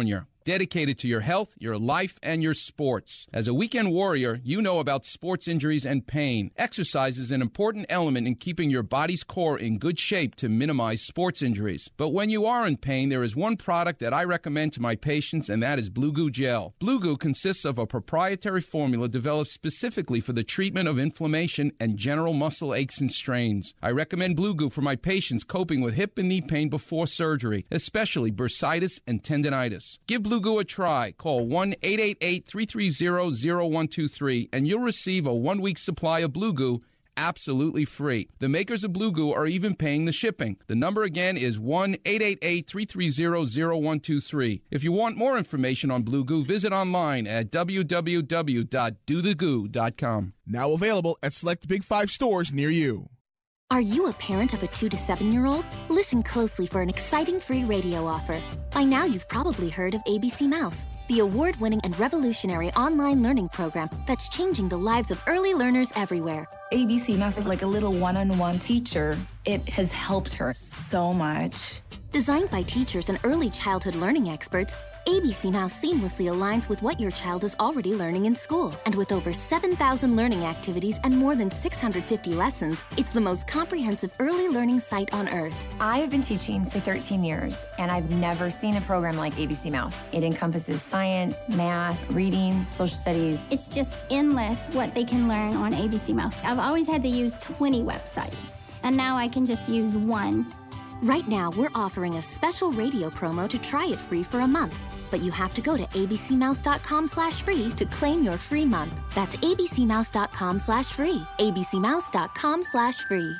dedicated to your health, your life, and your sports. As a weekend warrior, you know about sports injuries and pain. Exercise is an important element in keeping your body's core in good shape to minimize sports injuries. But when you are in pain, there is one product that I recommend to my patients, and that is Blue Goo Gel. Blue Goo consists of a proprietary formula developed specifically for the treatment of inflammation and general muscle aches and strains. I recommend Blue Goo for my patients coping with hip and knee pain before surgery, especially bursitis and tendinitis. Give Blue Goo a try. Call one eight eight eight, three three zero, zero one two three and you'll receive a one-week supply of Blue Goo absolutely free. The makers of Blue Goo are even paying the shipping. The number again is one eight eight eight, three three zero, zero one two three. If you want more information on Blue Goo, visit online at w w w dot do the goo dot com. Now available at select Big Five stores near you. Are you a parent of a two to seven-year-old? Listen closely for an exciting free radio offer. By now, you've probably heard of A B C Mouse, the award-winning and revolutionary online learning program that's changing the lives of early learners everywhere. A B C Mouse is like a little one-on-one teacher. It has helped her so much. Designed by teachers and early childhood learning experts, A B C Mouse seamlessly aligns with what your child is already learning in school. And with over seven thousand learning activities and more than six hundred fifty lessons, it's the most comprehensive early learning site on earth. I've been teaching for thirteen years, and I've never seen a program like A B C Mouse. It encompasses science, math, reading, social studies. It's just endless what they can learn on A B C Mouse. I've always had to use twenty websites, and now I can just use one. Right now, we're offering a special radio promo to try it free for a month. But you have to go to abcmouse.com slash free to claim your free month. That's abcmouse.com slash free. abcmouse.com slash free.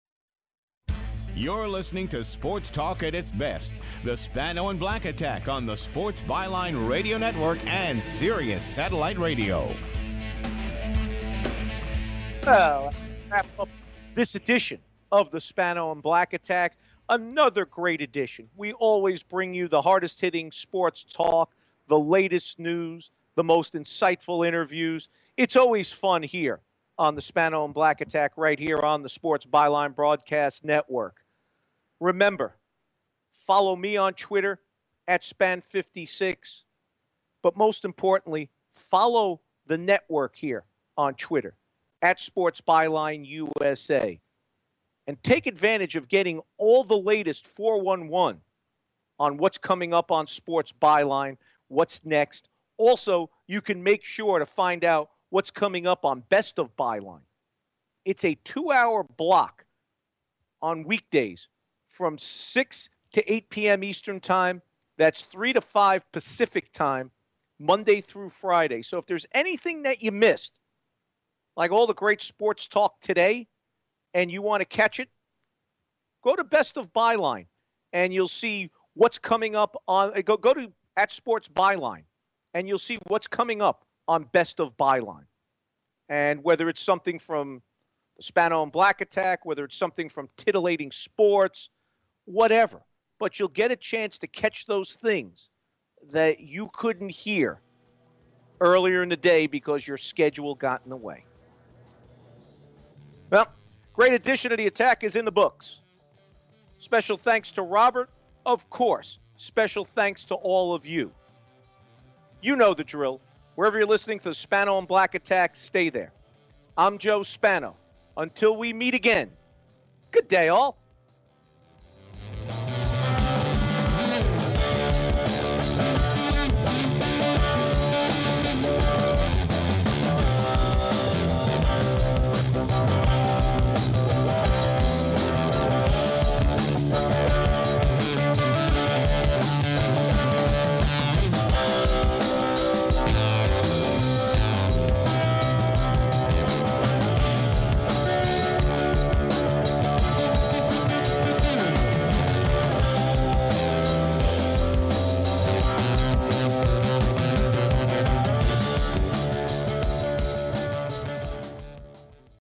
You're listening to Sports Talk at its best. The Spano and Black Attack on the Sports Byline Radio Network and Sirius Satellite Radio. Well, let's wrap up this edition of the Spano and Black Attack. Another great edition. We always bring you the hardest-hitting sports talk, the latest news, the most insightful interviews. It's always fun here on the Spano and Black Attack right here on the Sports Byline Broadcast Network. Remember, follow me on Twitter at span fifty-six. But most importantly, follow the network here on Twitter at Sports Byline U S A. And take advantage of getting all the latest four one one on what's coming up on Sports Byline, what's next. Also, you can make sure to find out what's coming up on Best of Byline. It's a two-hour block on weekdays from six to eight p.m. Eastern Time. That's three to five Pacific Time, Monday through Friday. So if there's anything that you missed, like all the great sports talk today, and you want to catch it, go to Best of Byline, and you'll see what's coming up on. Go go to at Sports Byline, and you'll see what's coming up on Best of Byline. And whether it's something from the Spano and Black Attack, whether it's something from Titillating Sports, whatever. But you'll get a chance to catch those things that you couldn't hear earlier in the day because your schedule got in the way. Well, great edition of the Attack is in the books. Special thanks to Robert. Of course, special thanks to all of you. You know the drill. Wherever you're listening to the Spano and Black Attack, stay there. I'm Joe Spano. Until we meet again, good day, all.